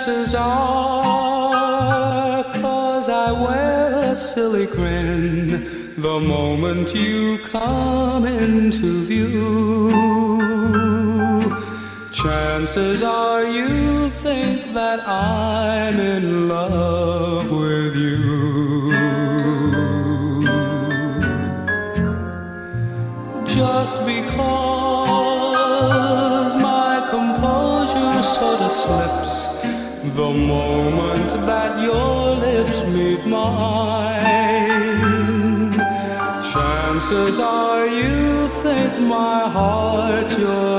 Chances are, 'cause I wear a silly grin the moment you come into view. Chances are you think that I'm in love with you. Just because my composure sort of slips the moment that your lips meet mine. Chances are you think my heart's your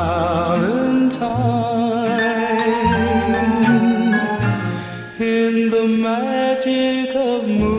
Valentine. In the magic of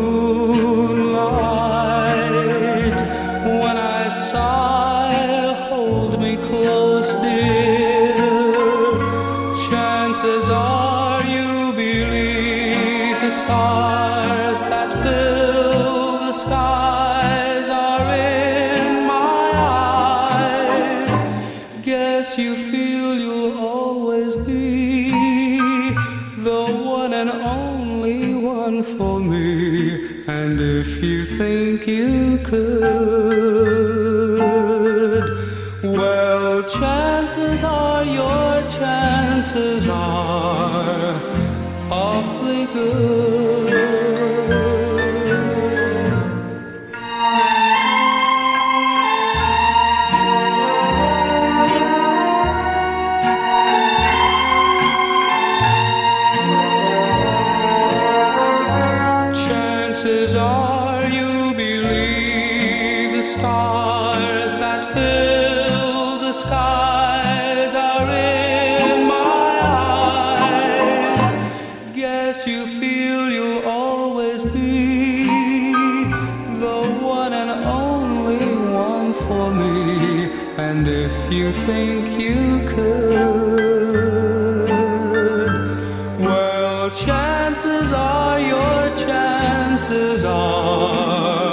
moonlight, when I sigh, hold me close, dear. Chances are you believe the stars that fill the skies are in my eyes. Guess you feel you'll always be the one and only one for me. And if you think you could, well, chances are your chances are awfully good. Chances are you believe the stars that fill the skies are in my eyes. Guess you feel you'll always be the one and only one for me. And if you think you could, well, chances are your chances are